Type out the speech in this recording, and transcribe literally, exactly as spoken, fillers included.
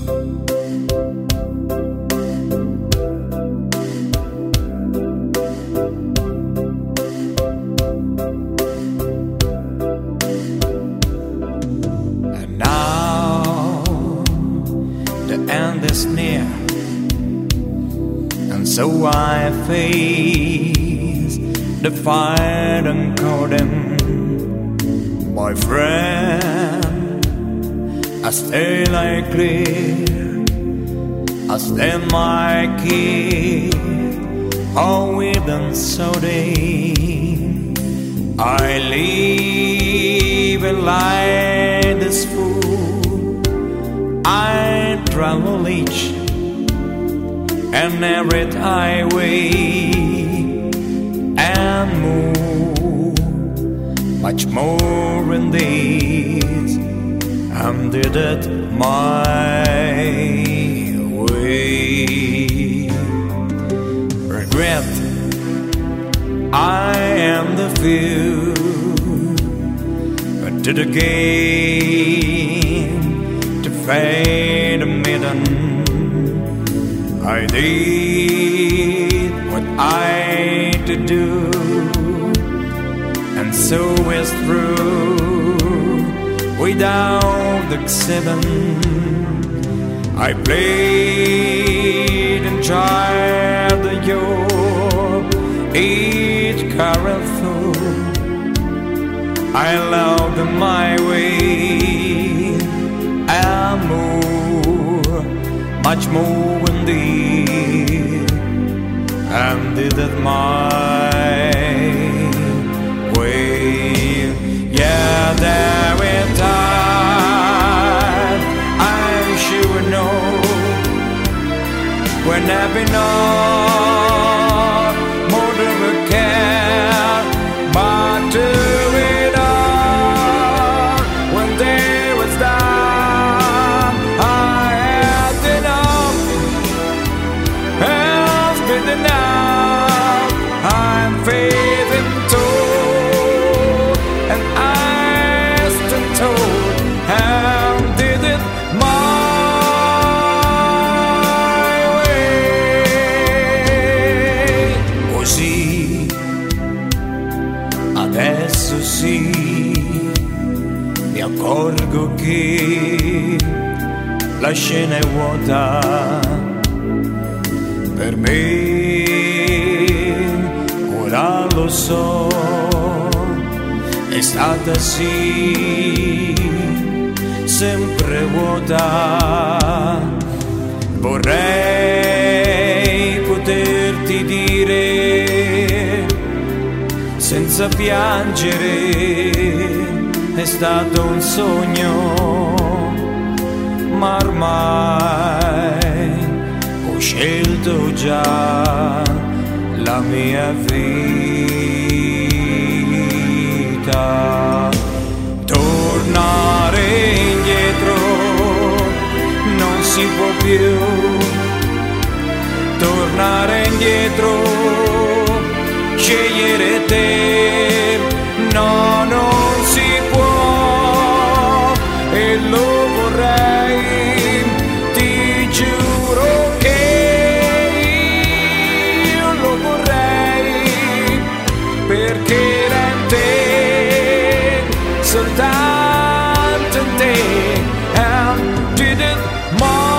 And now the end is near, and so I face the fight and call them my friend. I stay like clear, I stand my key, all within so day. I live a life this fool, I travel each and every highway and move much more in this, and did it my way. Regret, I am the few, but did again to fade a maiden. I did what I to do, and so is through without exception. I played and tried the your each careful. I loved my way and more, much more indeed, and did it my way. Yeah, there in time I sure know when I've been on more than a care, but to it all when day was done, I had enough, has been enough. I'm faithing told, and I stand told, and did it my adesso sì, mi accorgo che la scena è vuota per me, ora lo so, è stata sì, sempre vuota. Vorrei poterti dire senza piangere, è stato un sogno, ma ormai ho scelto già la mia vita. Tornare indietro non si può più, tornare indietro, scegliere te, no, non si può, e lo vorrei, ti giuro che io lo vorrei, perché era in te, soltanto in te, and did it more.